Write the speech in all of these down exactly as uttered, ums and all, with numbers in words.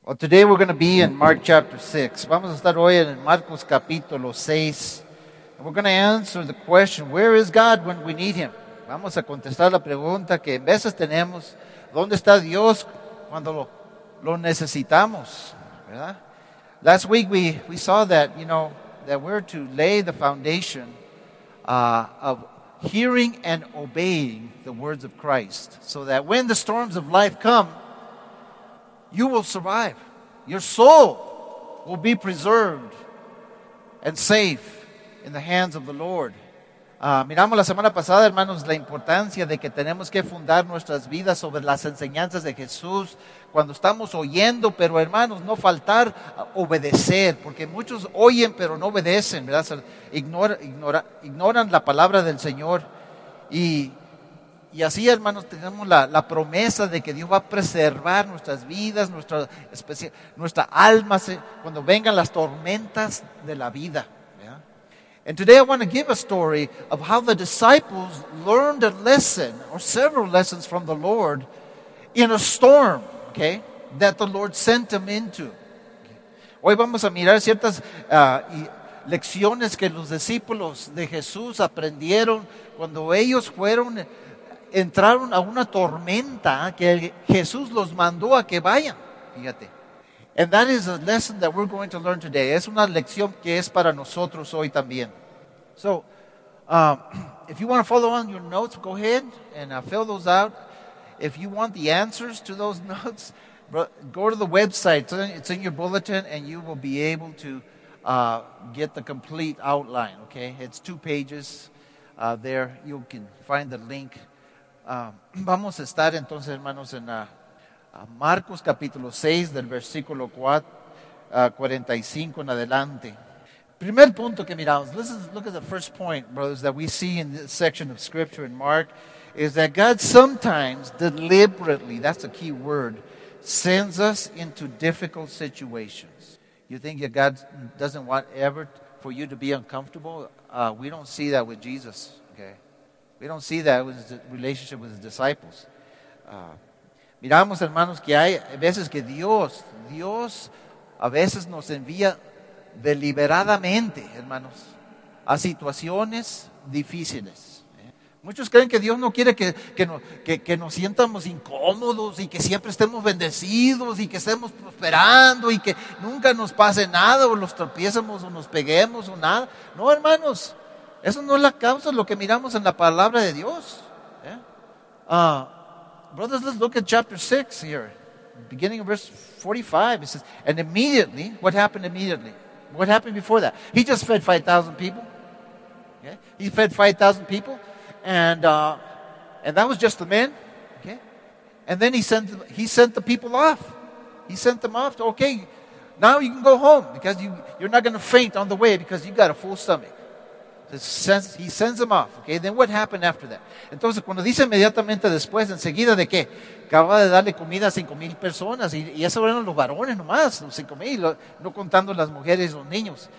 Well, today we're going to be in Mark chapter six. Vamos a estar hoy en Marcos capítulo seis. And we're going to answer the question, where is God when we need Him? Vamos a contestar la pregunta que en veces tenemos, ¿dónde está Dios cuando lo, lo necesitamos? ¿Verdad? Last week we, we saw that, you know, that we're to lay the foundation uh, of hearing and obeying the words of Christ, so that when the storms of life come, you will survive. Your soul will be preserved and safe in the hands of the Lord. Uh, miramos la semana pasada, hermanos, la importancia de que tenemos que fundar nuestras vidas sobre las enseñanzas de Jesús cuando estamos oyendo, pero hermanos, no faltar a obedecer, porque muchos oyen pero no obedecen, ¿verdad? Ignora, ignora, ignoran la palabra del Señor y Y así, hermanos, tenemos la, la promesa de que Dios va a preservar nuestras vidas, nuestra, especie, nuestra alma, se, cuando vengan las tormentas de la vida. Yeah? And today I want to give a story of how the disciples learned a lesson, or several lessons from the Lord, in a storm, okay, that the Lord sent them into. Hoy vamos a mirar ciertas uh, y, lecciones que los discípulos de Jesús aprendieron cuando ellos fueron... entraron a una tormenta que Jesús los mandó a que vayan, fíjate. And that is a lesson that we're going to learn today. Es una lección que es para nosotros hoy también. So, um, if you want to follow on your notes, go ahead and uh, fill those out. If you want the answers to those notes, go to the website. It's in your bulletin, and you will be able to uh, get the complete outline, okay? It's two pages uh, there. You can find the link. Uh, vamos a estar entonces, hermanos, en uh, uh, Marcos capítulo seis, del versículo cuatro, uh, cuarenta y cinco en adelante. Primer punto que miramos, let's look at the first point, brothers, that we see in this section of Scripture in Mark, is that God sometimes deliberately, that's a key word, sends us into difficult situations. You think that God doesn't want ever for you to be uncomfortable? Uh, we don't see that with Jesus, okay? We don't see that with his relationship with his disciples. Uh, miramos, hermanos, que hay veces que Dios, Dios a veces nos envía deliberadamente, hermanos, a situaciones difíciles. ¿eh? Muchos creen que Dios no quiere que, que, no, que, que nos sientamos incómodos y que siempre estemos bendecidos y que estemos prosperando y que nunca nos pase nada o nos tropiecemos o nos peguemos o nada. No, hermanos. Eso no es la causa de lo que miramos en la palabra de Dios. Yeah? Uh, brothers, let's look at chapter six here. Beginning of verse forty-five. It says, and immediately, what happened immediately? What happened before that? He just fed five thousand people. Okay? He fed five thousand people. And uh, and that was just the men. Okay? And then he sent, he sent the people off. He sent them off. To, okay, now you can go home because you, you're not going to faint on the way because you got a full stomach. He sends them off. Okay? Then what happened after that? Entonces, cuando dice inmediatamente después, enseguida de qué, acaba de darle comida a cinco mil personas y, y eso eran los varones nomás, los cinco mil, no contando las mujeres y los niños.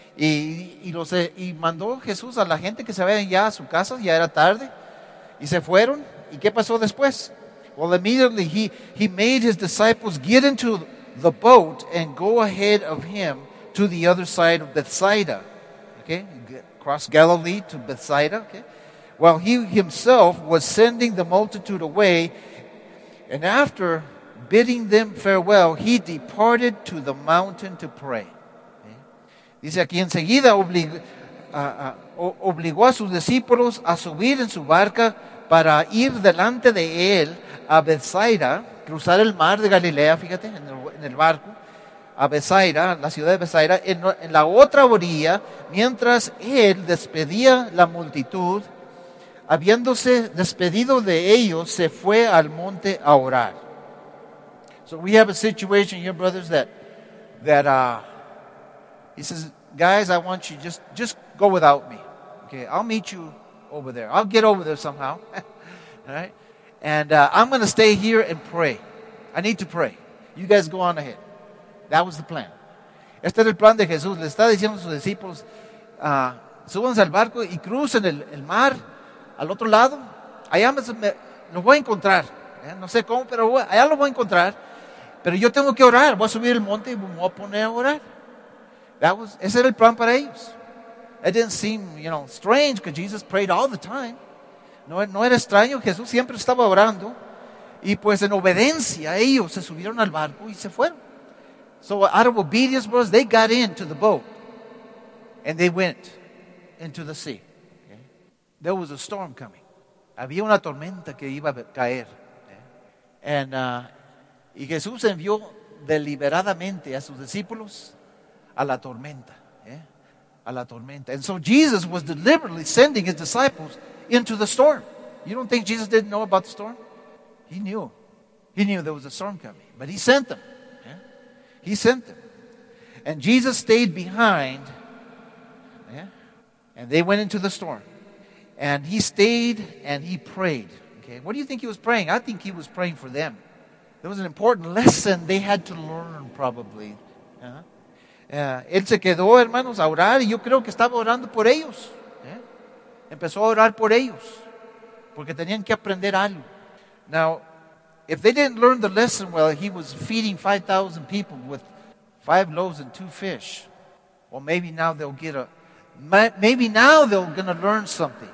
Y, y, los, y mandó Jesús a la gente que se vayan ya a su casa, ya era tarde, y se fueron. ¿Y qué pasó después? Well, immediately he, he made his disciples get into the boat and go ahead of him to the other side of Bethsaida. Okay? Across Galilee to Bethsaida, okay? While he himself was sending the multitude away, and after bidding them farewell, he departed to the mountain to pray. Okay? Dice aquí, enseguida oblig, uh, uh, obligó a sus discípulos a subir en su barca para ir delante de él a Bethsaida, cruzar el mar de Galilea, fíjate, en el, en el barco, a Bethsaida, la ciudad de Bethsaida, en, en la otra orilla, mientras él despedía la multitud, habiéndose despedido de ellos, se fue al monte a orar. So we have a situation here, brothers, that that uh, he says, guys, I want you just just go without me. Okay, I'll meet you over there. I'll get over there somehow. All right, and uh, I'm going to stay here and pray. I need to pray. You guys go on ahead. That was the plan. Este era el plan de Jesús. Le está diciendo a sus discípulos, uh, súbanse al barco y crucen el, el mar al otro lado. Allá me, me, los voy a encontrar. ¿eh? No sé cómo, pero voy, allá los voy a encontrar. pero yo tengo que orar, voy a subir el monte y me voy a poner a orar. That was, ese era el plan para ellos. It didn't seem, you know, strange because Jesus prayed all the time. No, no era extraño, Jesús siempre estaba orando. Y pues en obediencia ellos se subieron al barco y se fueron. So out of obedience, brothers, they got into the boat. And they went into the sea. Okay? There was a storm coming. Había una tormenta que iba a caer. Okay? And, uh, y Jesús envió deliberadamente a sus discípulos a la tormenta. Okay? A la tormenta. And so Jesus was deliberately sending his disciples into the storm. You don't think Jesus didn't know about the storm? He knew. He knew there was a storm coming. But he sent them. Okay? He sent them. And Jesus stayed behind. Yeah? And they went into the storm. And he stayed and he prayed. Okay? What do you think he was praying? I think he was praying for them. There was an important lesson they had to learn probably. Uh-huh. Uh, él se quedó, hermanos, a orar y yo creo que estaba orando por ellos. ¿Eh? Empezó a orar por ellos porque tenían que aprender algo. Now, if they didn't learn the lesson well, he was feeding five thousand people with five loaves and two fish. Well, maybe now they'll get a, maybe now they're going to learn something.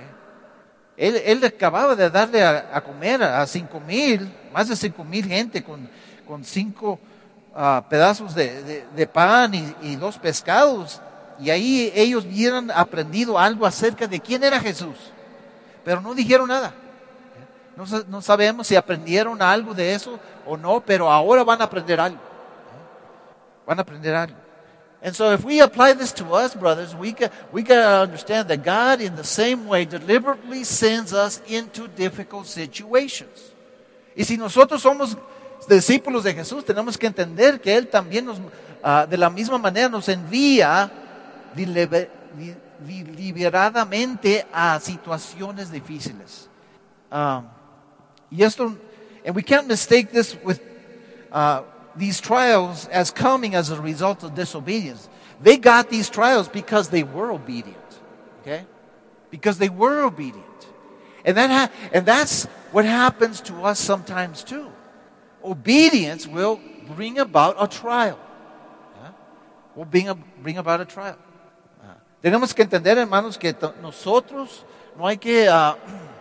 Okay? Él, él acababa de darle a, a comer a cinco mil, más de cinco mil gente con, con cinco uh, pedazos de, de, de pan y, y dos pescados. Y ahí ellos hubieran aprendido algo acerca de quién era Jesús. Pero no dijeron nada. No, no sabemos si aprendieron algo de eso o no, pero ahora van a aprender algo. Van a aprender algo. And so if we apply this to us, brothers, we got, we got to understand that God in the same way deliberately sends us into difficult situations. Y si nosotros somos discípulos de Jesús, tenemos que entender que Él también nos, uh, de la misma manera nos envía deliberadamente a situaciones difíciles. Um, y esto, and we can't mistake this with uh, these trials as coming as a result of disobedience. They got these trials because they were obedient. Okay? Because they were obedient. And that ha- and that's what happens to us sometimes too. Obedience will bring about a trial. Yeah? Will bring, a, bring about a trial. Uh, tenemos que entender, hermanos, que t- nosotros no hay que uh,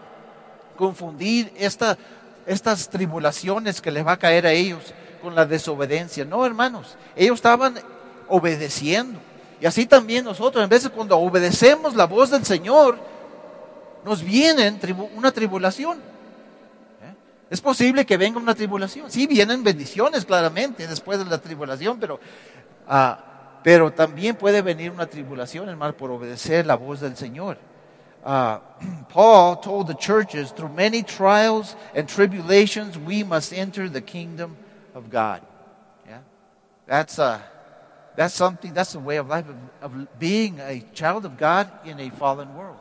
confundir esta, estas tribulaciones que les va a caer a ellos con la desobediencia. No, hermanos, ellos estaban obedeciendo. Y así también nosotros, en vez de cuando obedecemos la voz del Señor, nos viene tribu- una tribulación. ¿Eh? Es posible que venga una tribulación. Sí, vienen bendiciones claramente después de la tribulación, pero, uh, pero también puede venir una tribulación, hermano, por obedecer la voz del Señor. Uh, Paul told the churches, through many trials and tribulations, we must enter the kingdom of God. Yeah, that's uh, that's something. That's the way of life of, of being a child of God in a fallen world.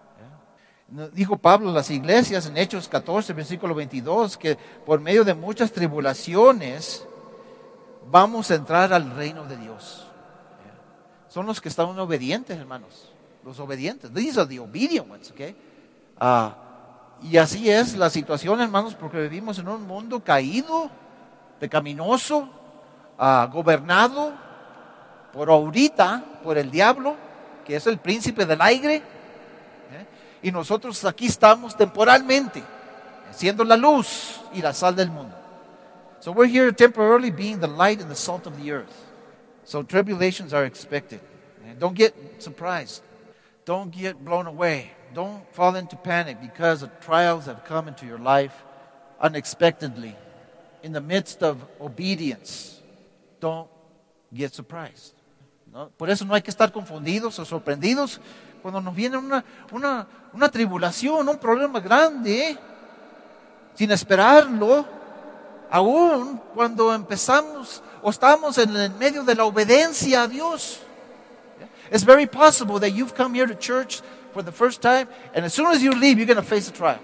Yeah. Dijo Pablo a las iglesias en Hechos catorce, versículo veintidós, que por medio de muchas tribulaciones vamos a entrar al reino de Dios. Yeah. Son los que están obedientes, hermanos. Los obedientes. These are the obedient ones, okay? Uh, y así es la situación, hermanos, porque vivimos en un mundo caído, pecaminoso, uh, gobernado por ahorita, por el diablo, que es el príncipe del aire. ¿eh? Y nosotros aquí estamos temporalmente, siendo la luz y la sal del mundo. So we're here temporarily being the light and the salt of the earth. So tribulations are expected. Don't get surprised. Don't get blown away. Don't fall into panic because the trials have come into your life unexpectedly in the midst of obedience. Don't get surprised. ¿No? Por eso no hay que estar confundidos o sorprendidos cuando nos viene una, una, una tribulación, un problema grande, ¿eh? Sin esperarlo, aún cuando empezamos o estamos en el medio de la obediencia a Dios. It's very possible that you've come here to church for the first time, and as soon as you leave, you're going to face a trial.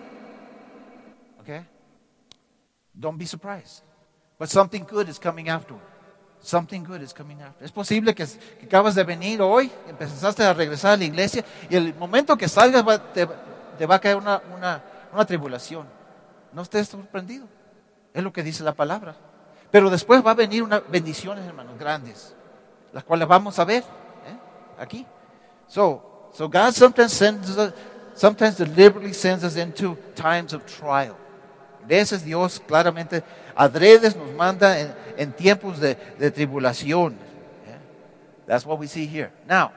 Okay? Don't be surprised. But something good is coming afterward. Something good is coming after. Es posible que, que acabas de venir hoy, empezaste a regresar a la iglesia, y el momento que salgas va, te, te va a caer una, una, una tribulación. No estés sorprendido. Es lo que dice la palabra. Pero después va a venir unas bendiciones, hermanos, grandes, las cuales vamos a ver ¿eh? aquí. So, so God sometimes sends us, sometimes deliberately sends us into times of trial. A veces Dios claramente adredes nos manda en, en tiempos de, de tribulación. Yeah? That's what we see here. Now,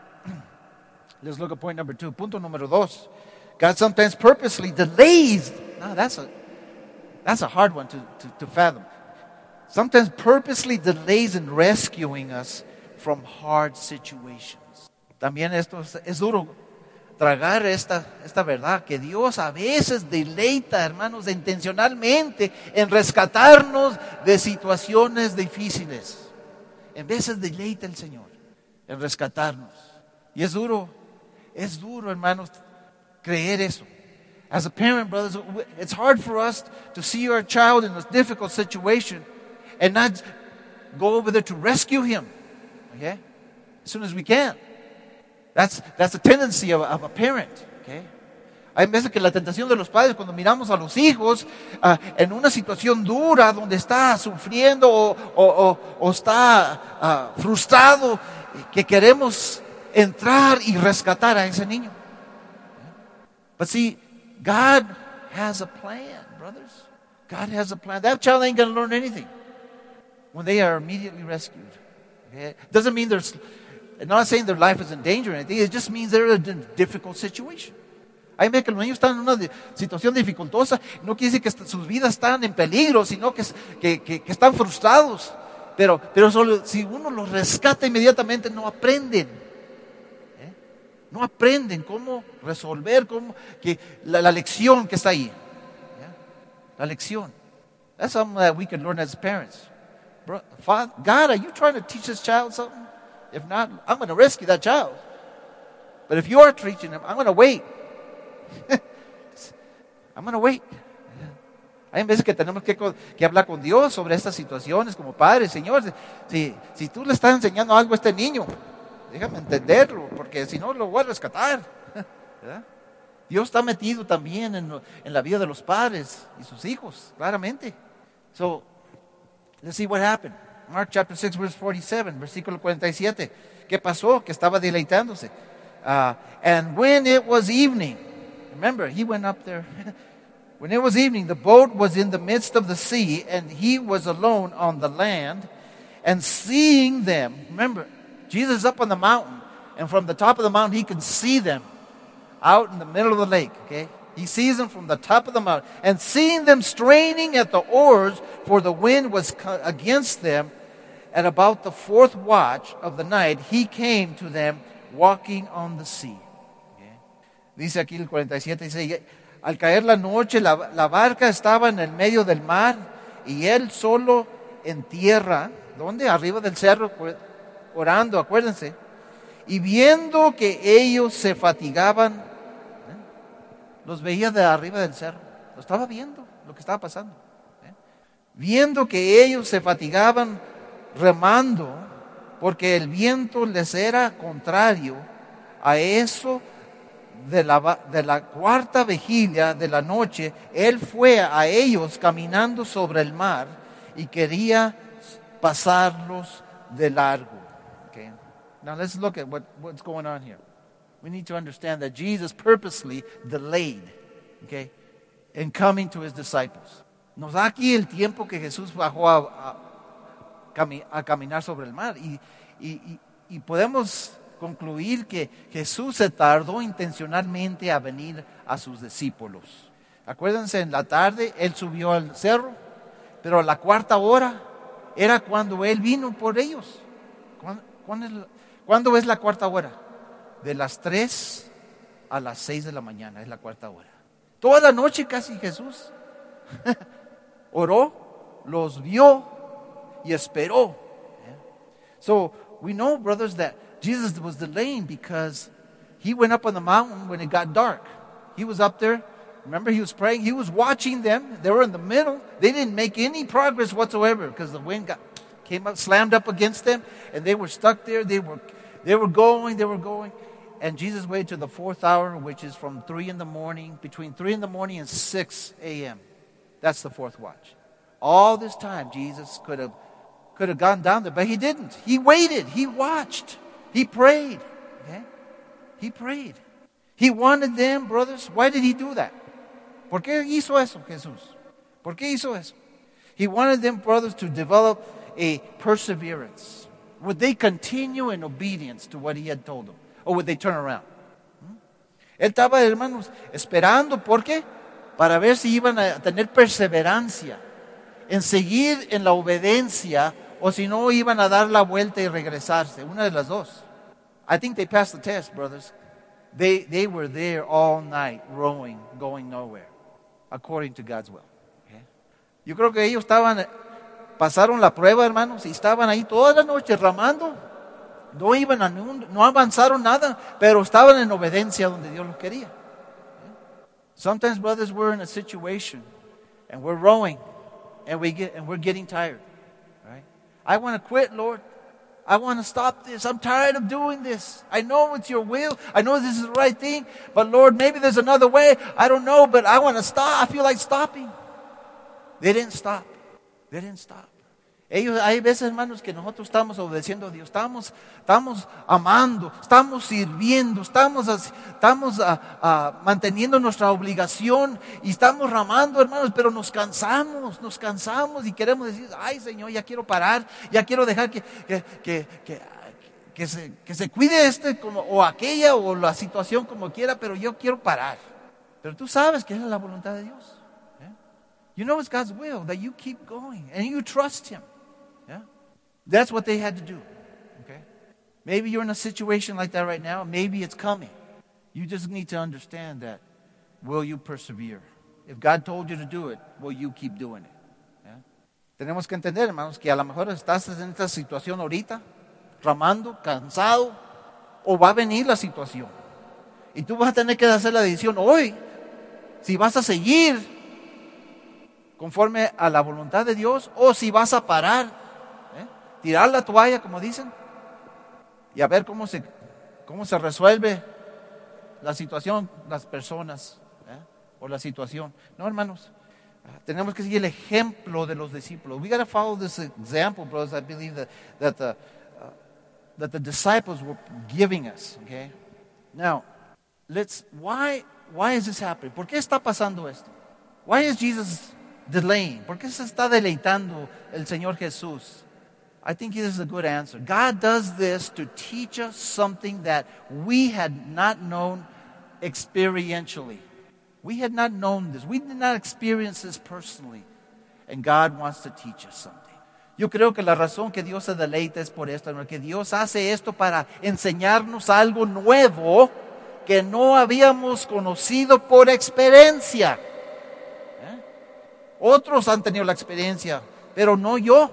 let's look at point number two. Punto número dos. God sometimes purposely delays. Now, that's a, that's a hard one to, to, to fathom. Sometimes purposely delays in rescuing us from hard situations. También esto es, es duro tragar esta, esta verdad, que Dios a veces deleita, hermanos, intencionalmente en rescatarnos de situaciones difíciles. En veces deleita el Señor en rescatarnos. Y es duro, es duro, hermanos, creer eso. As a parent, brothers, it's hard for us to see our child in a difficult situation and not go over there to rescue him. Okay? As soon as we can. That's, that's the tendency of, of a parent. Okay? Hay veces que la tentación de los padres cuando miramos a los hijos uh, en una situación dura donde está sufriendo o, o, o, o está uh, frustrado, que queremos entrar y rescatar a ese niño. But see, God has a plan, brothers. God has a plan. That child ain't going to learn anything when they are immediately rescued. Okay? Doesn't mean there's, I'm not saying their life is in danger or anything. It just means they're in a difficult situation. Hay veces que los niños están en una de, situación dificultosa. No quiere decir que est- sus vidas están en peligro, sino que, que, que, que están frustrados. Pero, pero solo, si uno los rescata inmediatamente, no aprenden. ¿Eh? No aprenden cómo resolver, cómo, que, la, la lección que está ahí. ¿Yeah? La lección. That's something that we can learn as parents. Bro, Father, God, are you trying to teach this child something? If not, I'm going to rescue that child. But if you are teaching him, I'm going to wait. I'm going to wait. Hay veces que tenemos que, que hablar con Dios sobre estas situaciones como padres. Señor, si, si tú le estás enseñando algo a este niño, déjame entenderlo, porque si no lo voy a rescatar. ¿Verdad? Dios está metido también en, en la vida de los padres y sus hijos, claramente. So, let's see what happened. Mark chapter six, verse forty-seven, versículo cuarenta y siete. ¿Qué pasó? Que estaba deleitándose. Uh, and when it was evening, remember, he went up there. When it was evening, the boat was in the midst of the sea, and he was alone on the land. And seeing them, remember, Jesus is up on the mountain, and from the top of the mountain, he can see them out in the middle of the lake, okay? He sees them from the top of the mountain. And seeing them straining at the oars, for the wind was against them, at about the fourth watch of the night, he came to them walking on the sea. Okay? Dice aquí el cuarenta y siete, dice, al caer la noche, la, la barca estaba en el medio del mar, y él solo en tierra, ¿dónde? Arriba del cerro, orando, acuérdense. Y viendo que ellos se fatigaban, ¿eh? Los veía de arriba del cerro, lo estaba viendo, lo que estaba pasando. ¿eh? Viendo que ellos se fatigaban remando, porque el viento les era contrario, a eso de la, de la cuarta vigilia de la noche, él fue a ellos caminando sobre el mar y quería pasarlos de largo. Okay. Now let's look at what, what's going on here. We need to understand that Jesus purposely delayed, okay, in coming to his disciples. Nos da aquí el tiempo que Jesús bajó a, a, a caminar sobre el mar y, y, y, y podemos concluir que Jesús se tardó intencionalmente a venir a sus discípulos. Acuérdense, en la tarde él subió al cerro, pero a la cuarta hora era cuando él vino por ellos. ¿Cuándo, cuándo, es, la, ¿cuándo es la cuarta hora? De las tres a las seis de la mañana es la cuarta hora. Toda la noche casi Jesús oró, los vio y esperó. So we know, brothers, that Jesus was delaying because he went up on the mountain when it got dark. He was up there. Remember, he was praying. He was watching them. They were in the middle. They didn't make any progress whatsoever because the wind got came up, slammed up against them, and they were stuck there. They were, they were going, they were going. And Jesus waited to the fourth hour, which is from three in the morning, between three in the morning and six a.m. That's the fourth watch. All this time, Jesus could have could have gone down there, but he didn't. He waited. He watched. He prayed. Okay? He prayed. He wanted them, brothers. Why did he do that? ¿Por qué hizo eso, Jesús? ¿Por qué hizo eso? He wanted them, brothers, to develop a perseverance. Would they continue in obedience to what he had told them? Or would they turn around? ¿Mm? Él estaba, hermanos, esperando. ¿Por qué? Para ver si iban a tener perseverancia en seguir en la obediencia o si no iban a dar la vuelta y regresarse. Una de las dos. I think they passed the test, brothers. They, they were there all night rowing, going nowhere, according to God's will. Okay? Yo creo que ellos estaban, pasaron la prueba, hermanos, y estaban ahí toda la noche ramando. No iban a, no avanzaron nada, pero estaban en obediencia donde Dios los quería. Okay? Sometimes, brothers, we're in a situation and we're rowing and we get and we're getting tired. Right? I want to quit, Lord. I want to stop this. I'm tired of doing this. I know it's your will. I know this is the right thing. But Lord, maybe there's another way. I don't know, but I want to stop. I feel like stopping. They didn't stop. They didn't stop. Ellos, hay veces, hermanos, que nosotros estamos obedeciendo a Dios. Estamos, estamos amando, estamos sirviendo, estamos, estamos uh, uh, manteniendo nuestra obligación y estamos ramando, hermanos, pero nos cansamos, nos cansamos y queremos decir, ay, Señor, ya quiero parar, ya quiero dejar que, que, que, que, que, se, que se cuide este como, o aquella o la situación como quiera, pero yo quiero parar. Pero tú sabes que es la voluntad de Dios. ¿Eh? You know it's God's will that you keep going and you trust Him. Yeah? That's what they had to do. Okay? Maybe you're in a situation like that right now. Maybe it's coming. You just need to understand that. Will you persevere? If God told you to do it, will you keep doing it? Yeah? Tenemos que entender, hermanos, que a lo mejor estás en esta situación ahorita, ramando, cansado, o va a venir la situación. Y tú vas a tener que hacer la decisión hoy, si vas a seguir conforme a la voluntad de Dios, o si vas a parar, tirar la toalla, como dicen, y a ver cómo se, cómo se resuelve la situación, las personas, ¿eh? o la situación. No, hermanos, tenemos que seguir el ejemplo de los discípulos. We got to follow this example, brothers. I believe that that the uh, that the disciples were giving us. Okay, now let's. Why why is this happening? ¿Por qué está pasando esto? Why is Jesus delaying? ¿Por qué se está deleitando el Señor Jesús? I think this is a good answer. God does this to teach us something that we had not known experientially. We had not known this. We did not experience this personally. And God wants to teach us something. Yo creo que la razón que Dios se deleita es por esto, que Dios hace esto para enseñarnos algo nuevo que no habíamos conocido por experiencia. ¿Eh? Otros han tenido la experiencia, pero no yo.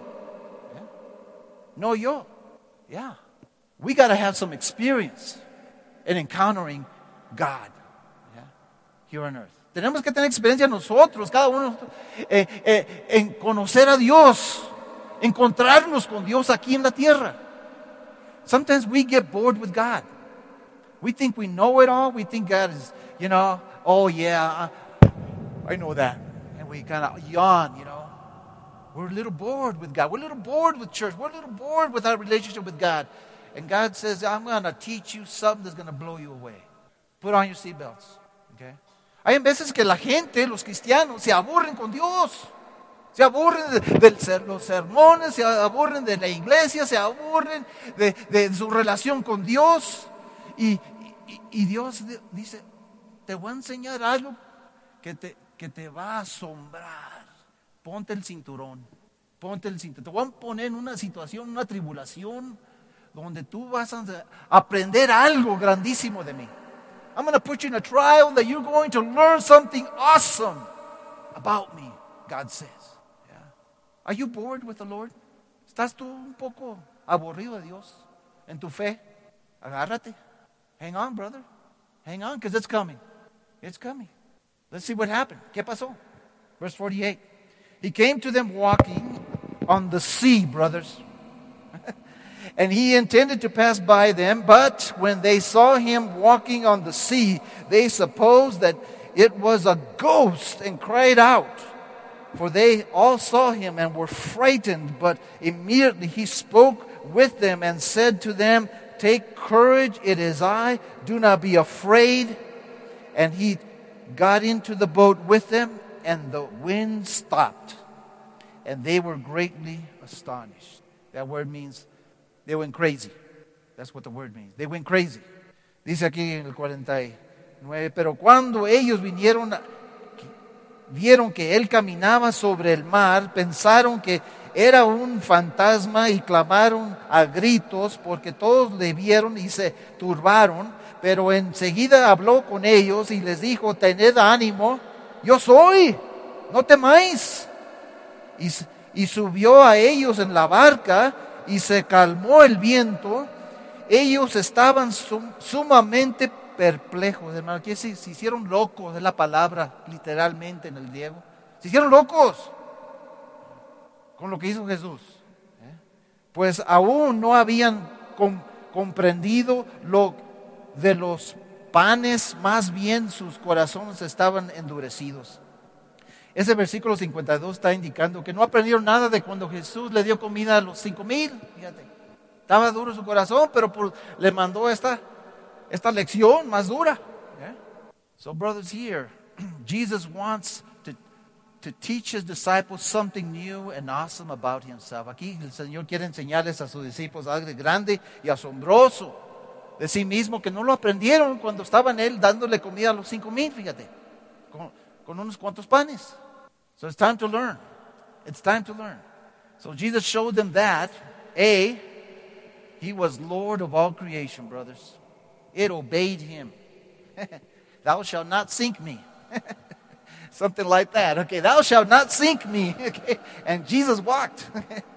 No, yo. Yeah. We got to have some experience in encountering God, yeah, here on earth. Tenemos que tener experiencia nosotros, cada uno, eh, eh, en conocer a Dios, encontrarnos con Dios aquí en la tierra. Sometimes we get bored with God. We think we know it all. We think God is, you know, oh yeah, I, I know that. And we kind of yawn, you know. We're a little bored with God. We're a little bored with church. We're a little bored with our relationship with God. And God says, I'm going to teach you something that's going to blow you away. Put on your seatbelts. Okay? Hay veces que la gente, los cristianos, se aburren con Dios. Se aburren de, de, de los sermones, se aburren de la iglesia, se aburren de, de su relación con Dios. Y, y, y Dios dice, te voy a enseñar algo que te, que te va a asombrar. Ponte el cinturón, ponte el cinturón. Te voy a poner en una situación, una tribulación, donde tú vas a aprender algo grandísimo de mí. I'm going to put you in a trial that you're going to learn something awesome about me, God says. Yeah. Are you bored with the Lord? ¿Estás tú un poco aburrido de Dios en tu fe? Agárrate. Hang on, brother. Hang on, because it's coming. It's coming. Let's see what happened. ¿Qué pasó? Verse forty-eight. He came to them walking on the sea, brothers. And he intended to pass by them, but when they saw him walking on the sea, they supposed that it was a ghost and cried out. for they all saw him and were frightened. But immediately he spoke with them and said to them, take courage, it is I, do not be afraid. And he got into the boat with them, and the wind stopped. And they were greatly astonished. That word means they went crazy. That's what the word means. They went crazy. Dice aquí en el cuarenta y nueve, pero cuando ellos vinieron, a, vieron que él caminaba sobre el mar, pensaron que era un fantasma y clamaron a gritos porque todos le vieron y se turbaron. Pero enseguida habló con ellos y les dijo, tened ánimo, yo soy, no temáis. Y, y subió a ellos en la barca y se calmó el viento. Ellos estaban sum, sumamente perplejos, hermano. Que se, se hicieron locos, es la palabra literalmente en el griego. Se hicieron locos con lo que hizo Jesús. ¿Eh? Pues aún no habían com, comprendido lo de los panes, más bien sus corazones estaban endurecidos. Ese versículo cincuenta y dos está indicando que no aprendieron nada de cuando Jesús le dio comida a los cinco mil. Fíjate, estaba duro su corazón, pero por, le mandó esta, esta lección más dura. Yeah? So brothers, here, Jesus wants to, to teach his disciples something new and awesome about himself. Aquí el Señor quiere enseñarles a sus discípulos algo grande y asombroso de sí mismo, que no lo aprendieron cuando estaban él dándole comida a los cinco mil, fíjate, con, con unos cuantos panes. So it's time to learn. It's time to learn. So Jesus showed them that, A, he was Lord of all creation, brothers. It obeyed him. Thou shalt not sink me. Something like that. Okay, thou shalt not sink me. Okay. And Jesus walked.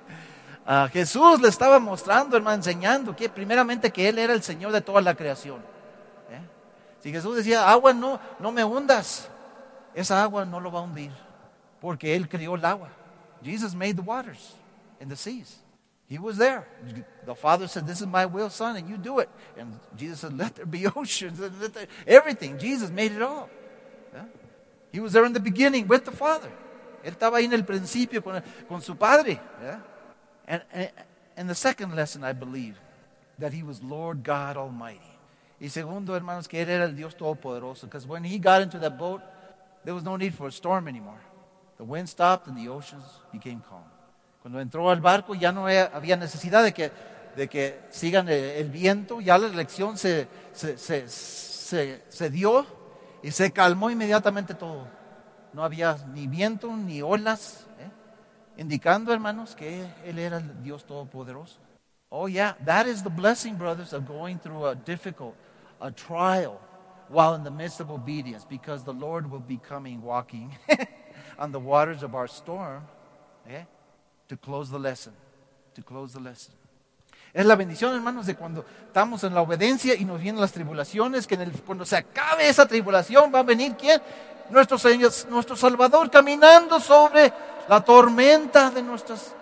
Uh, Jesús le estaba mostrando, hermano, enseñando que primeramente que Él era el Señor de toda la creación. ¿Eh? Si Jesús decía, agua no, no me hundas, esa agua no lo va a hundir, porque Él creó el agua. Jesus made the waters and the seas. He was there. The Father said, this is my will, Son, and you do it. And Jesus said, let there be oceans, let there, everything. Jesus made it all. ¿Eh? He was there in the beginning with the Father. Él estaba ahí en el principio con, con su Padre. ¿Eh? And, and, and the second lesson, I believe, that he was Lord God Almighty. Y segundo, hermanos, que Él era el Dios Todopoderoso. Because when he got into that boat, there was no need for a storm anymore. The wind stopped and the oceans became calm. Cuando entró al barco ya no había necesidad de que, de que sigan el, el viento. Ya la lección se, se, se, se, se dio y se calmó inmediatamente todo. No había ni viento ni olas. ¿eh? Indicando, hermanos, que Él era el Dios Todopoderoso. Oh yeah, that is the blessing, brothers, of going through a difficult, a trial, while in the midst of obedience, because the Lord will be coming walking on the waters of our storm, eh, to close the lesson, to close the lesson. Es la bendición, hermanos, de cuando estamos en la obediencia y nos vienen las tribulaciones, que en el, cuando se acabe esa tribulación va a venir, ¿quién? Nuestro Señor, nuestro Salvador, caminando sobre la tormenta de nuestras,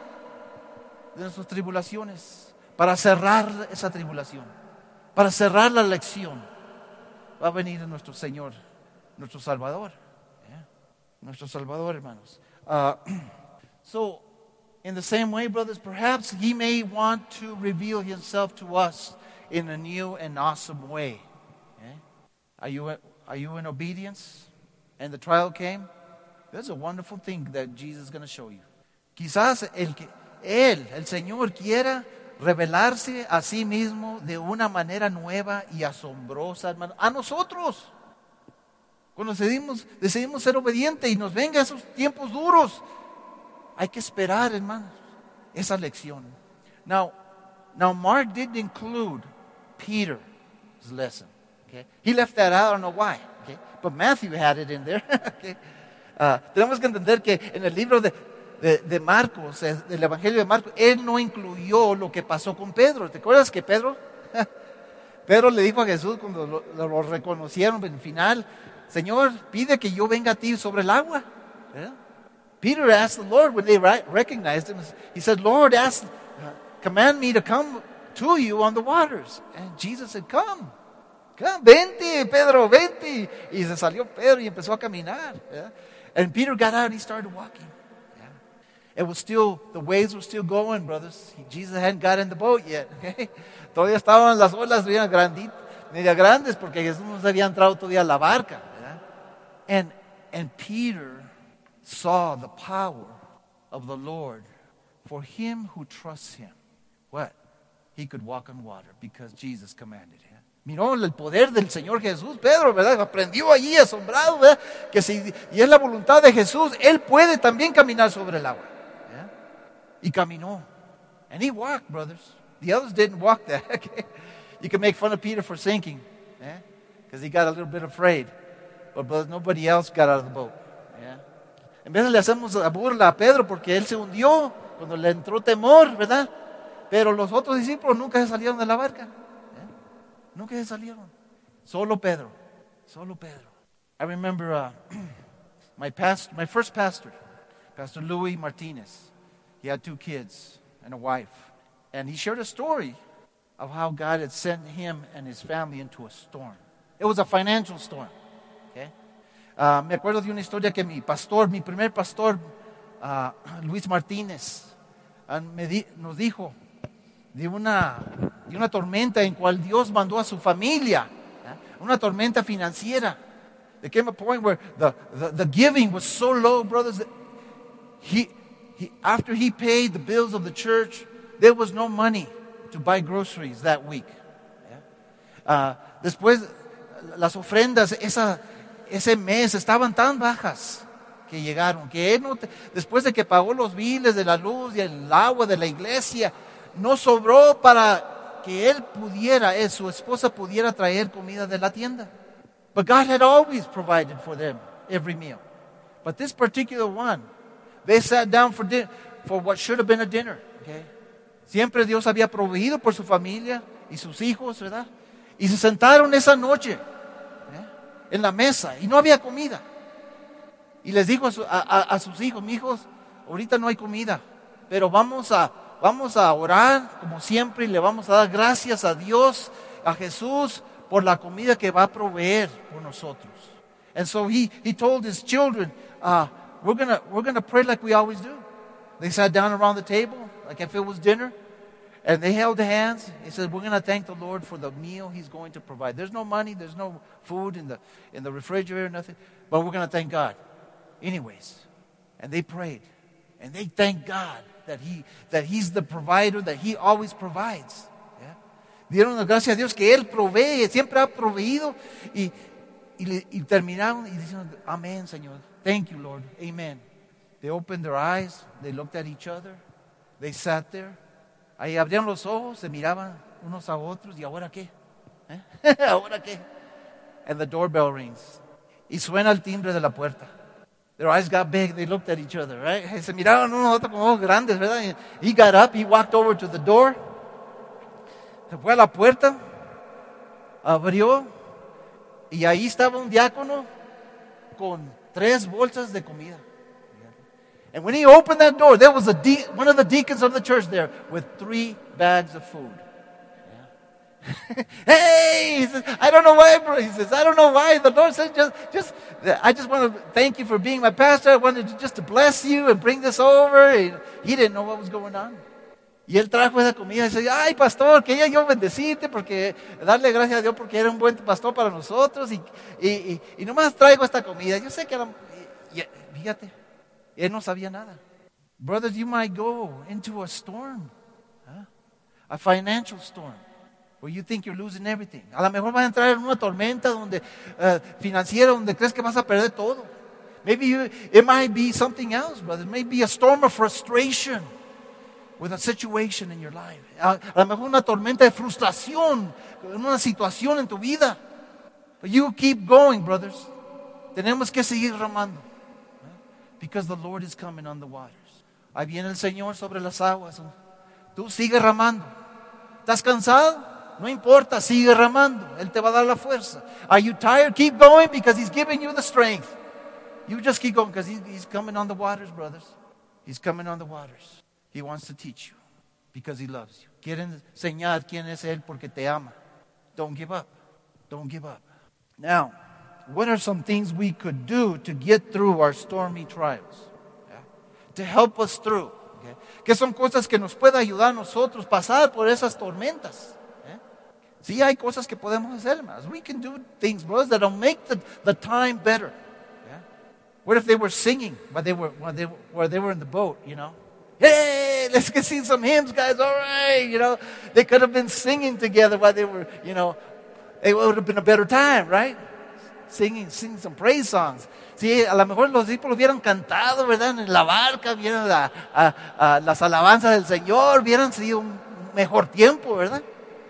de nuestras tribulaciones, para cerrar esa tribulación, para cerrar la lección. Va a venir nuestro Señor, nuestro Salvador, ¿eh? Nuestro Salvador, hermanos. Uh, so, in the same way, brothers, perhaps He may want to reveal Himself to us in a new and awesome way. ¿eh? Are you, are you in obedience? And the trial came. That's a wonderful thing that Jesus is going to show you. Quizás el que Él, el Señor, quiera revelarse a sí mismo de una manera nueva y asombrosa, hermano, a nosotros. Cuando decidimos, decidimos ser obedientes y nos vengan esos tiempos duros, hay que esperar, hermanos, esa lección. Now, now Mark didn't include Peter's lesson. Okay? He left that out. I don't know why. Okay? But Matthew had it in there. okay? uh, tenemos que entender que en el libro de, de, de Marcos, del Evangelio de Marcos, él no incluyó lo que pasó con Pedro. ¿Te acuerdas que Pedro? Pedro le dijo a Jesús cuando lo, lo reconocieron en el final, Señor, pide que yo venga a ti sobre el agua. ¿Eh? Peter asked the Lord when they recognized him, he said, Lord, ask, uh, command me to come to you on the waters. And Jesus said, come. Come, vente, Pedro, vente. Y se salió Pedro y empezó a caminar. Yeah? And Peter got out and he started walking. It was still, the waves were still going, brothers. Jesus hadn't got in the boat yet. Okay? Todavía estaban las olas bien granditas, media grandes, porque Jesús no se había entrado todavía a la barca. ¿Verdad? And, and Peter saw the power of the Lord. For him who trusts him, what? He could walk on water because Jesus commanded him. Miró el poder del Señor Jesús, Pedro, ¿verdad? Aprendió allí asombrado, ¿verdad? Que si y es la voluntad de Jesús, él puede también caminar sobre el agua. ¿Verdad? Y caminó. And he walked, brothers. The others didn't walk that. Okay? You can make fun of Peter for sinking, because he got a little bit afraid. But, but nobody else got out of the boat. Yeah? En vez le hacemos la burla a Pedro porque él se hundió cuando le entró temor, ¿verdad? Pero los otros discípulos nunca se salieron de la barca. ¿Eh? Nunca se salieron. Solo Pedro. Solo Pedro. I remember uh, my pastor, my first pastor, Pastor Louis Martinez. He had two kids and a wife. And he shared a story of how God had sent him and his family into a storm. It was a financial storm. Okay? Uh, me acuerdo de una historia que mi pastor, mi primer pastor, uh, Luis Martínez, uh, me di, nos dijo de una, de una tormenta en cual Dios mandó a su familia, uh, una tormenta financiera. There came a point where the, the, the giving was so low, brothers, that he, he, after he paid the bills of the church, there was no money to buy groceries that week. Yeah? Uh, después, las ofrendas, esa, ese mes estaban tan bajas que llegaron, que él no te, después de que pagó los biles de la luz y el agua de la iglesia, no sobró para que él pudiera, él, su esposa pudiera traer comida de la tienda. But God had always provided for them every meal. But this particular one, they sat down for dinner, for what should have been a dinner. Okay? Siempre Dios había proveído por su familia y sus hijos, ¿verdad? Y se sentaron esa noche, ¿eh? en la mesa y no había comida. Y les dijo a, su, a, a, a sus hijos, mijos, ahorita no hay comida, pero vamos a, vamos a orar como siempre y le vamos a dar gracias a Dios, a Jesús, por la comida que va a proveer por nosotros. And so he, he told his children, uh, we're gonna, we're gonna pray like we always do. They sat down around the table, like if it was dinner, and they held hands. He said, we're going to thank the Lord for the meal He's going to provide. There's no money, there's no food in the in the refrigerator, nothing, but we're going to thank God. Anyways, and they prayed, and they thanked God that He that He's the provider, that He always provides. Yeah? Dieron la gracia a Dios que Él provee, siempre ha proveído, y, y, y terminaron y dijeron, amén, Señor. Thank you, Lord. Amen. They opened their eyes, they looked at each other, they sat there. Ahí abrían los ojos, se miraban unos a otros, ¿y ahora qué? ¿Eh? ¿Ahora qué? And the doorbell rings. Y suena el timbre de la puerta. Their eyes got big, they looked at each other, right? Se miraban unos a otros como ojos grandes, ¿verdad? He got up, he walked over to the door. Se fue a la puerta, abrió, y ahí estaba un diácono con tres bolsas de comida. And when he opened that door, there was a de- one of the deacons of the church there with three bags of food. Yeah. Hey, he says, I don't know why, bro. He says, I don't know why. The Lord said, just, just, I just want to thank you for being my pastor. I wanted to, just to bless you and bring this over. And he didn't know what was going on. Y él trajo esa comida y dice, ay, pastor, quería yo bendecirte, porque darle gracias a Dios porque era un buen pastor para nosotros. Y, y, y, y nomás traigo esta comida. Yo sé que era, y, y, fíjate. Él no sabía nada. Brothers, you might go into a storm, huh? A financial storm, where you think you're losing everything. A lo mejor vas a entrar en una tormenta donde uh, financiera, donde crees que vas a perder todo. Maybe you, it might be something else, brothers. It may be a storm of frustration with a situation in your life. A, a lo mejor una tormenta de frustración, una situación en tu vida. But you keep going, brothers. Tenemos que seguir remando. Because the Lord is coming on the waters. Ahí viene el Señor sobre las aguas. Tú sigue remando. ¿Estás cansado? No importa, sigue remando. Él te va a dar la fuerza. Are you tired? Keep going because He's giving you the strength. You just keep going because he, He's coming on the waters, brothers. He's coming on the waters. He wants to teach you because He loves you. Quiere enseñar quién es Él porque te ama. Don't give up. Don't give up. Now, what are some things we could do to get through our stormy trials? Yeah. to help us through. Okay? Que son cosas que nos pueden ayudar a nosotros pasar por esas tormentas. Okay? Sí, hay cosas que podemos hacer, hermanos. We can do things, brothers, that'll make the, the time better. Okay? What if they were singing while they were, while they, while they were in the boat, you know? Hey, let's get sing some hymns, guys. All right, you know. They could have been singing together while they were, you know. It would have been a better time, right? Singing, singing some praise songs. Sí, a lo mejor los discípulos hubieran cantado, ¿verdad? En la barca, vieran la, a, a, las alabanzas del Señor, hubieran sido un mejor tiempo, ¿verdad?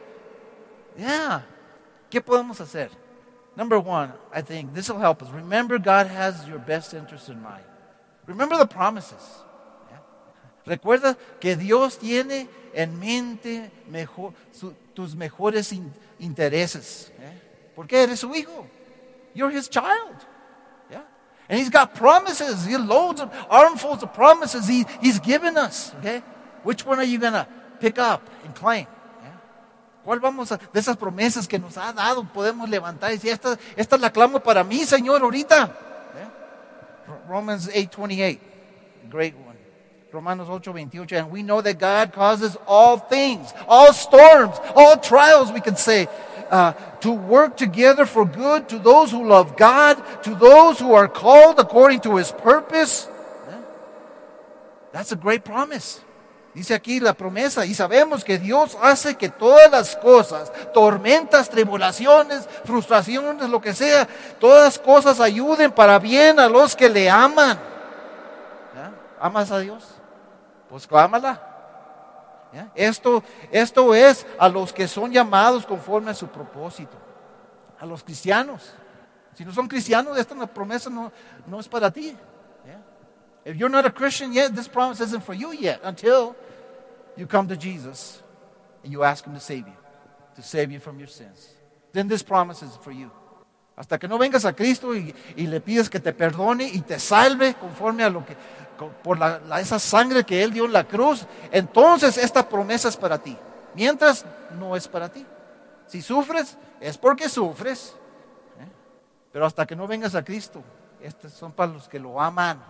Yeah. ¿Qué podemos hacer? Number one, I think this will help us. Remember, God has your best interest in mind. Remember the promises. Yeah? Recuerda que Dios tiene en mente mejor, su, tus mejores in, intereses. Yeah? Porque eres su hijo. You're his child. Yeah? And he's got promises. He loads of armfuls of promises he, he's given us. Okay? Which one are you going to pick up and claim? Yeah? ¿Cuál vamos a, de esas promesas que nos ha dado, podemos levantar y decir, esta, esta la clamo para mí, Señor, ahorita? Yeah? Romans eight twenty-eight, great one. Romanos ocho veintiocho, and we know that God causes all things, all storms, all trials, we can say, uh, to work together for good to those who love God, to those who are called according to His purpose. Yeah? That's a great promise. Dice aquí la promesa, y sabemos que Dios hace que todas las cosas, tormentas, tribulaciones, frustraciones, lo que sea, todas las cosas ayuden para bien a los que le aman. ¿Ya? ¿Amas a Dios? Pues clámala. ¿Ya? Esto, esto es a los que son llamados conforme a su propósito. A los cristianos. Si no son cristianos, esta promesa no, no es para ti. ¿Ya? If you're not a Christian yet, this promise isn't for you yet until you come to Jesus and you ask Him to save you, to save you from your sins. Then this promise is for you. Hasta que no vengas a Cristo y, y le pides que te perdone y te salve conforme a lo que, por la, la, esa sangre que Él dio en la cruz, entonces esta promesa es para ti. Mientras, no es para ti. Si sufres, es porque sufres. ¿Eh? Pero hasta que no vengas a Cristo, estos son para los que lo aman.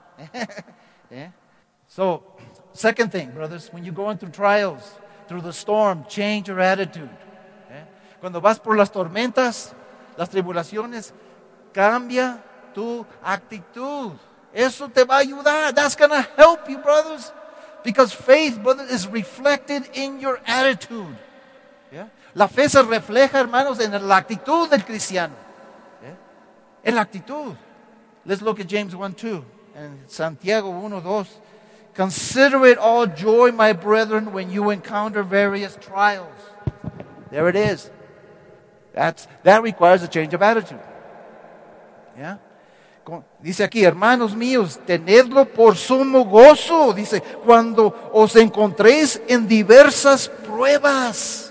¿Eh? So, second thing, brothers, when you're going through trials, through the storm, change your attitude. ¿Eh? Cuando vas por las tormentas, las tribulaciones, cambia tu actitud. Eso te va a ayudar. That's going to help you, brothers. Because faith, brothers, is reflected in your attitude. ¿Yeah? La fe se refleja, hermanos, en la actitud del cristiano. ¿Yeah? En la actitud. Let's look at James one two and Santiago one two. Consider it all joy, my brethren, when you encounter various trials. There it is. That's, that requires a change of attitude. Yeah? Dice aquí, hermanos míos, tenedlo por sumo gozo, dice, cuando os encontréis en diversas pruebas.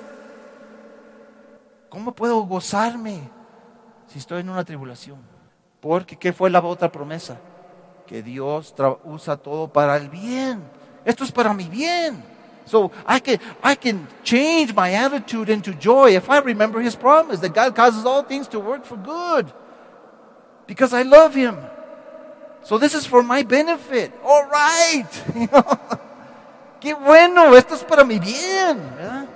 ¿Cómo puedo gozarme si estoy en una tribulación? Porque, ¿qué fue la otra promesa? Que Dios tra- usa todo para el bien. Esto es para mi bien. So I can, I can change my attitude into joy if I remember His promise that God causes all things to work for good. Because I love Him. So this is for my benefit. All right. Qué bueno, esto es para mi bien. ¿Verdad?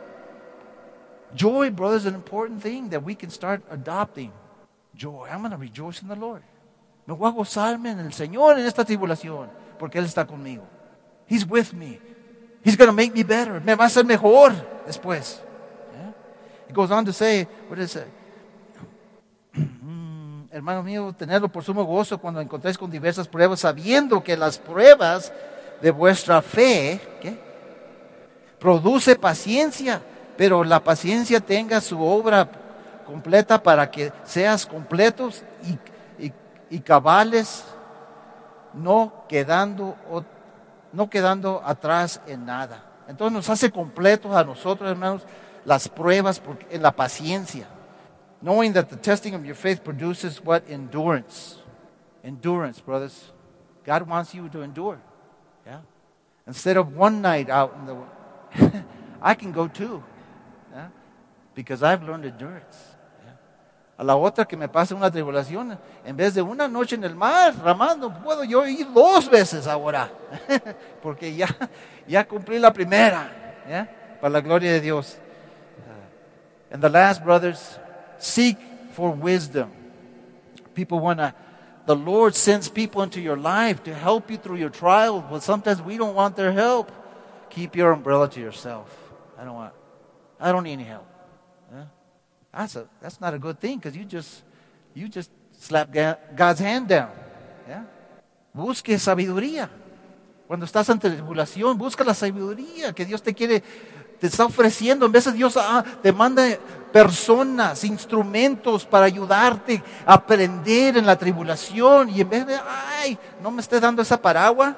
Joy, brothers, is an important thing that we can start adopting. Joy. I'm going to rejoice in the Lord. Me voy a gozarme en el Señor en esta tribulación, porque Él está conmigo. He's with me. He's going to make me better. Me va a hacer mejor después. Yeah? It goes on to say, what is it? Hermano mío, tenerlo por sumo gozo cuando encontréis con diversas pruebas, sabiendo que las pruebas de vuestra fe, ¿qué? Produce paciencia, pero la paciencia tenga su obra completa para que seas completos y, y, y cabales, no quedando, no quedando atrás en nada. Entonces nos hace completos a nosotros, hermanos, las pruebas en la paciencia. Knowing that the testing of your faith produces what? Endurance. Endurance, brothers. God wants you to endure. Yeah? Instead of one night out in the I can go two. Yeah? Because I've learned endurance. Yeah? a la otra que me pase una tribulación. En vez de una noche en el mar ramando, puedo yo ir dos veces ahora. Porque ya, ya cumplí la primera. ¿Ya? Para la gloria de Dios. Uh, and the last, brothers, seek for wisdom. People want to, the Lord sends people into your life to help you through your trials, but sometimes we don't want their help. Keep your umbrella to yourself. I don't want, I don't need any help. Yeah? That's a, that's not a good thing, because you just, you just slap God's hand down. Yeah? Busque sabiduría. Cuando estás ante tribulación, busca la sabiduría que Dios te quiere, te está ofreciendo. En vez de Dios ah, te manda personas, instrumentos para ayudarte a aprender en la tribulación. Y en vez de, ay, no me estés dando esa paraguas.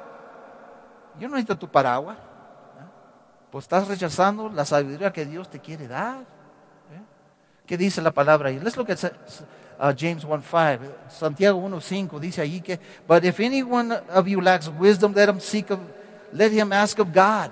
Yo no necesito tu paraguas. ¿Eh? Pues estás rechazando la sabiduría que Dios te quiere dar. ¿Eh? ¿Qué dice la palabra ahí? Let's look at uh, James one five. Santiago one cinco dice ahí que, but if anyone of you lacks wisdom, let him seek of, let him ask of God.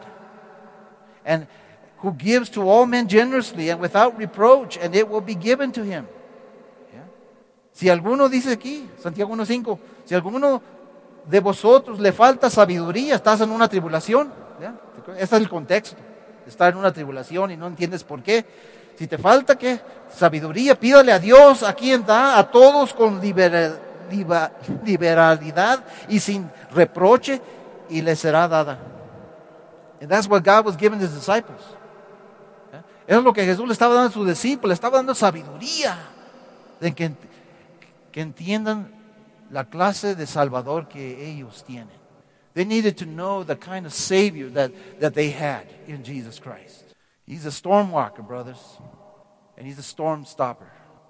And who gives to all men generously and without reproach, and it will be given to him. Yeah? Si alguno dice aquí, Santiago one cinco, si alguno de vosotros le falta sabiduría, estás en una tribulación. ¿Ya? Ese es el contexto. Estar en una tribulación y no entiendes por qué. Si te falta ¿qué? Sabiduría, pídale a Dios, a quien da a todos con liberal, liberalidad y sin reproche, y le será dada. And that's what God was giving his disciples. ¿Ya? Eso es lo que Jesús le estaba dando a sus discípulos, le estaba dando sabiduría, de que, que entiendan la clase de Salvador que ellos tienen. They needed to know the kind of Savior that, that they had in Jesus Christ. He's a storm walker, brothers. And he's a storm stopper.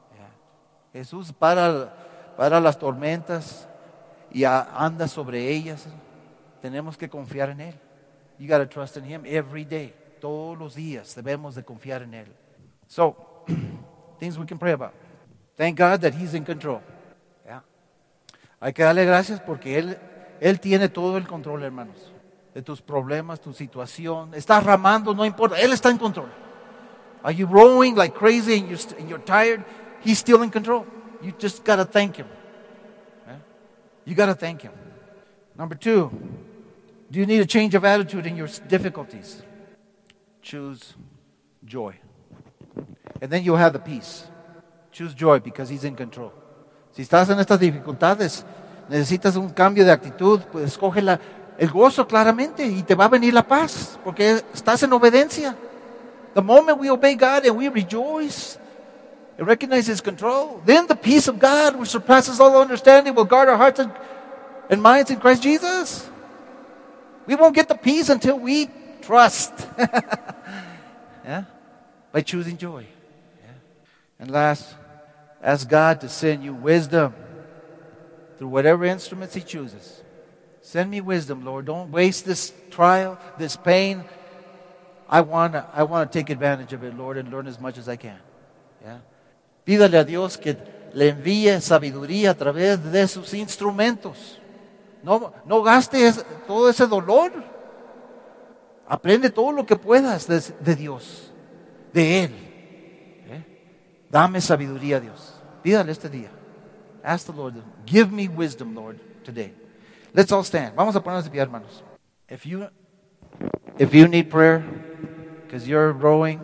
Yeah. Jesús para, para las tormentas y a, anda sobre ellas. Tenemos que confiar en Él. You got to trust in Him every day. Todos los días debemos de confiar en Él. So, things we can pray about. Thank God that He's in control. Yeah. Hay que darle gracias porque Él, Él tiene todo el control, hermanos, de tus problemas, tu situación. Estás ramando, no importa, Él está en control. Are you rowing like crazy and you're, and you're tired? He's still in control. You just got to thank Him. Yeah? You got to thank Him. Number two, do you need a change of attitude in your difficulties? Choose joy. And then you'll have the peace. Choose joy because He's in control. Si estás en estas dificultades, necesitas un cambio de actitud, pues escoge la, el gozo claramente y te va a venir la paz, porque estás en obediencia. The moment we obey God and we rejoice and recognize His control, then the peace of God, which surpasses all understanding, will guard our hearts and, and minds in Christ Jesus. We won't get the peace until we trust. Yeah? By choosing joy. Yeah? And last, ask God to send you wisdom through whatever instruments He chooses. Send me wisdom, Lord. Don't waste this trial, this pain. I want to I want to take advantage of it, Lord, and learn as much as I can. Yeah? Pídale a Dios que le envíe sabiduría a través de sus instrumentos. No, no gastes todo ese dolor. Aprende todo lo que puedas de, de Dios, de Él. ¿Eh? Dame sabiduría, Dios. Pídale este día. Ask the Lord, give me wisdom, Lord, today. Let's all stand. Vamos a ponernos de pie, hermanos. If you, if you need prayer, because you're rowing,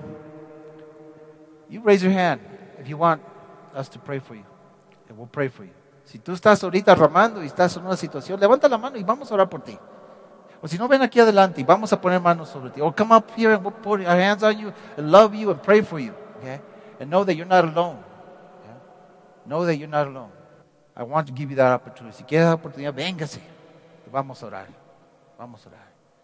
you raise your hand if you want us to pray for you. And we'll pray for you. Si tú estás ahorita ramando y estás en una situación, levanta la mano y vamos a orar por ti. O si no, ven aquí adelante y vamos a poner manos sobre ti. Or come up here and we'll put our hands on you and love you and pray for you. Okay? And know that you're not alone. Okay? Know that you're not alone. I want to give you that opportunity. Si quieres la oportunidad, véngase. Vamos a orar. Vamos a orar.